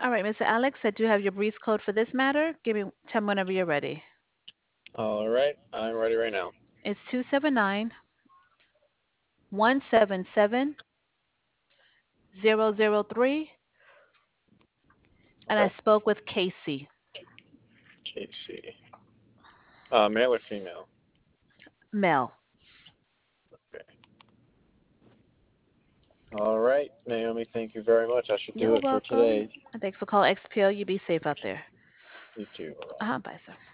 All right, Mr. Alex, I do have your brief code for this matter. Tell me whenever you're ready. All right, I'm ready right now. It's 279-177-003, and I Okay. spoke with Casey. Casey. Male or female? Mel. Okay. All right, Naomi, thank you very much. I should do You're it for welcome. today. And thanks for calling XPL. You be safe out there. You too. Bye. Bye, sir.